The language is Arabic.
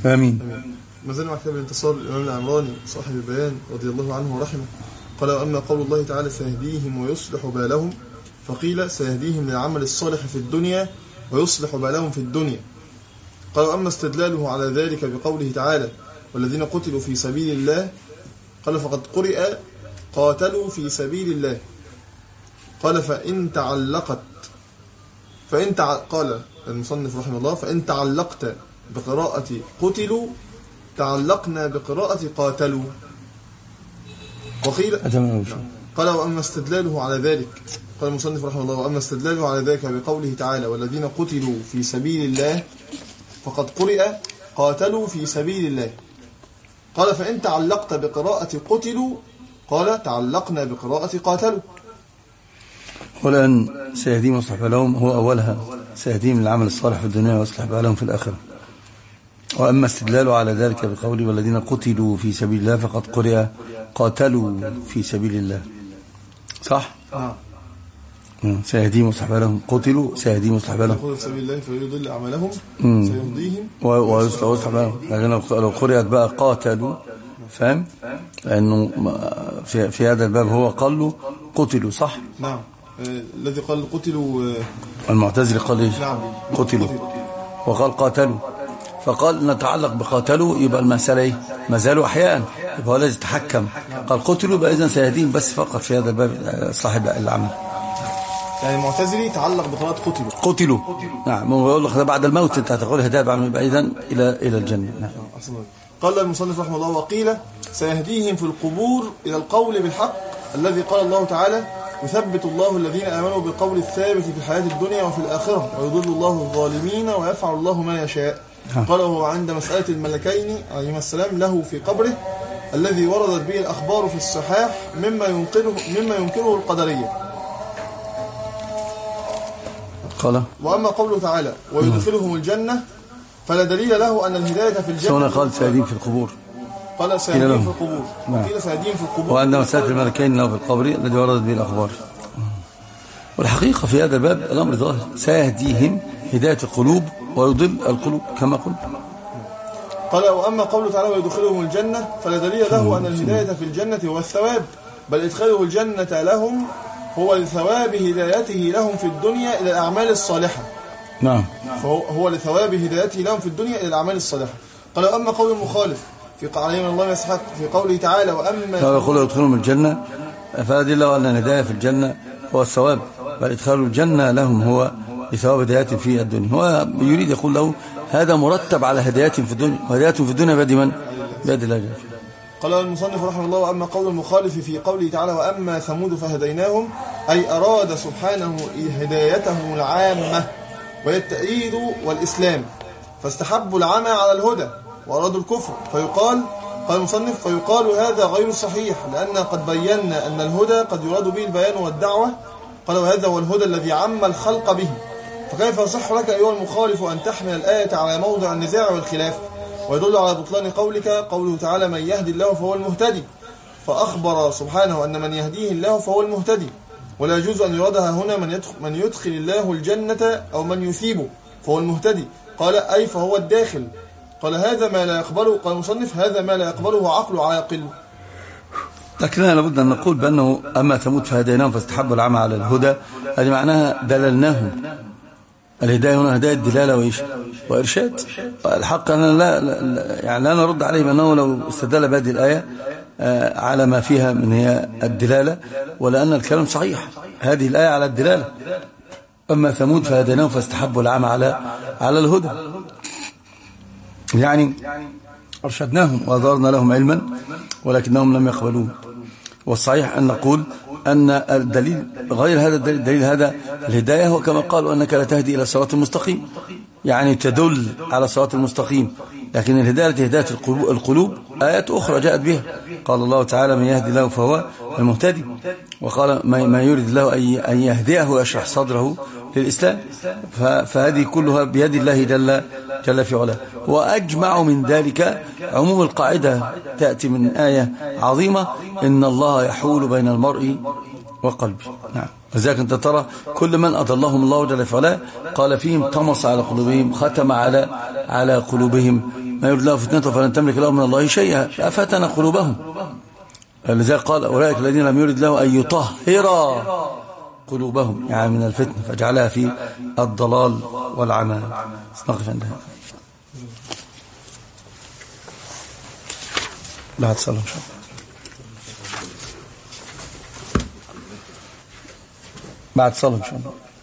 آمين. ما زال مع كتاب الانتصار الإمام العمراني صاحب البيان رضي الله عنه ورحمه. قال: وأما قول الله تعالى: سيهديهم ويصلح بالهم، فقيل: سيهديهم للعمل الصالح في الدنيا ويصلح بالهم في الدنيا. قال: وأما استدلاله على ذلك بقوله تعالى: والذين قتلوا في سبيل الله، قال: فقد قرئ قاتلوا في سبيل الله. قال: قال المصنف رحمه الله: فإن تعلقت بقراءة قتلوا تعلقنا بقراءة قاتلوا. وقيل قال: وأما استدلاله على ذلك، قال المصنف رحمه الله: وأما استدلاله على ذلك بقوله تعالى: والذين قتلوا في سبيل الله، فقد قرئ قاتلوا في سبيل الله. قال: فإن تعلقت بقراءة قتلوا، قال: تعلقنا بقراءة قاتلوا. والآن سيهديهم ويصلح بالهم هو أولها، سيهديهم للعمل الصالح في الدنيا ويصلح بالهم في الآخرة. وأما استدلاله على ذلك بقوله: والذين قتلوا في سبيل الله، فقد قرئ قاتلوا في سبيل الله. صح؟ سيهديهم ويصلح بالهم. قتلوا سيهديهم ويصلح بالهم. قتلوا في سبيل الله فيضل أعمالهم سيهديهم ويصلح بالهم. لكن لو قرئت بقى قاتلوا، فهم؟ لأنه في هذا الباب هو قالوا قتلوا. صح؟ نعم. الذي قال قتلوا المعتزلي قال إيش؟ نعم قتلوا. وقال قاتلوا، فقال نتعلق بقاتلوا، يبقى المسألة إيه؟ ما زالوا أحياء، يبقى هو لازم يتحكم. قال قتلوا، يبقى إذن سيهديهم بس فقط في هذا الباب صاحب العمل. يعني المعتزلي تعلق بقراءة قتلوا. نعم. ويقول لك بعد الموت أنت هتقول هداية بعمل، يبقى إذن إلى الجنة. نعم. قال المصنف رحمه الله: وقيل: سيهديهم في القبور إلى القول بالحق الذي قال الله تعالى: يثبت الله الذين آمنوا بالقول الثابت في الحياة الدنيا وفي الآخرة ويضل الله الظالمين ويفعل الله ما يشاء. قال: وهو عند مسألة الملكين عليهما السلام له في قبره الذي وردت به الأخبار في الصحاح مما ينكره القدرية. قال: وأما قوله تعالى: ويدخلهم الجنة، فلا دليل له أن الهداية في الجنة. سواء قال سيهديهم في القبور، قال سيهديهم في القبور، وقيل سيهديهم في القبور. وعند مسألة الملكين له في القبر الذي وردت به الأخبار. والحقيقة في هذا الباب الأمر ظاهر، سيهديهم هداية القلوب ويضل القلوب كما قلت. قال: وأما قوله تعالى: ويدخلهم الجنة، فلا دليل له أن الهداية في الجنة هو الثواب، بل إدخاله الجنة لهم هو لثواب هدايته لهم في الدنيا إلى الأعمال الصالحة. نعم. فهو لثواب هدايته لهم في الدنيا إلى الأعمال الصالحة. قال: وأما قول المخالف في عليه من الله يسحق في قوله تعالى: وأما يقول يدخلهم الجنة، فلا دليل له أن الهداية في الجنة هو الثواب، بل إدخال الجنة لهم هو لثواب هدايات في الدنيا. هو يريد يقول له هذا مرتب على هدايات في الدنيا، وهدايات في الدنيا بيد من؟ بيد الله. قال المصنف رحمه الله: وأما قول المخالف في قوله تعالى: وأما ثمود فهديناهم، أي أراد سبحانه هدايتهم العامة وهي التأييد والإسلام، فاستحبوا العمى على الهدى وأرادوا الكفر، قال المصنف: فيقال هذا غير صحيح، لأن قد بينا أن الهدى قد يراد به البيان والدعوة. قال: وهذا هو الهدى الذي عم الخلق به، فكيف يصح لك أيها المخالف أن تحمل الآية على موضع النزاع والخلاف؟ ويدل على بطلان قوله تعالى: من يهدي الله فهو المهتدي، فأخبر سبحانه أن من يهديه الله فهو المهتدي، ولا يجوز أن يرادها هنا من يدخل الله الجنة أو من يثيبه فهو المهتدي. قال: أي فهو الداخل. قال: هذا ما لا يقبله، قال المصنف: هذا ما لا يقبله عقل عاقل. لكننا لابد أن نقول بأنه أما ثمود فهديناهم فاستحبوا العمى على الهدى، هذه معناها دللناهم. الهداية هنا هداية دلالة وإرشاد. الحق أننا لا نرد عليه بأنه لو استدل بهذه الآية على ما فيها من هي الدلالة، ولأن الكلام صحيح، هذه الآية على الدلالة. أما ثمود فهديناهم فاستحبوا العمى على الهدى، يعني أرشدناهم وأظهرنا لهم علما ولكنهم لم يقبلوه. والصحيح أن نقول أن الدليل غير هذا الدليل هذا الهداية هو كما قالوا أنك لا تهدي إلى الصراط المستقيم، يعني تدل على الصراط المستقيم، لكن الهداية هداية القلوب آيات أخرى جاءت بها. قال الله تعالى: من يهدي الله فهو المهتدي، وقال: ما يريد الله أن يهديه ويشرح صدره للإسلام. فهذه كلها بيد الله جل في علاه. وأجمع من ذلك عموم القاعدة تأتي من آية عظيمة: إن الله يحول بين المرء وقلبه. نعم. لذلك أنت ترى كل من أضلهم الله جل في علاه قال فيهم: طمس على قلوبهم، ختم على قلوبهم، ما يريد له فتنته فلن تملك له من الله شيئا فأفتن قلوبهم. لذلك قال أولئك الذين لم يرد له أن يطهر قلوبهم يعني من الفتنة فجعلها في الضلال والعمى. نقف عندها. لا هتصلي إن شاء الله. بعد صلاة إن شاء الله.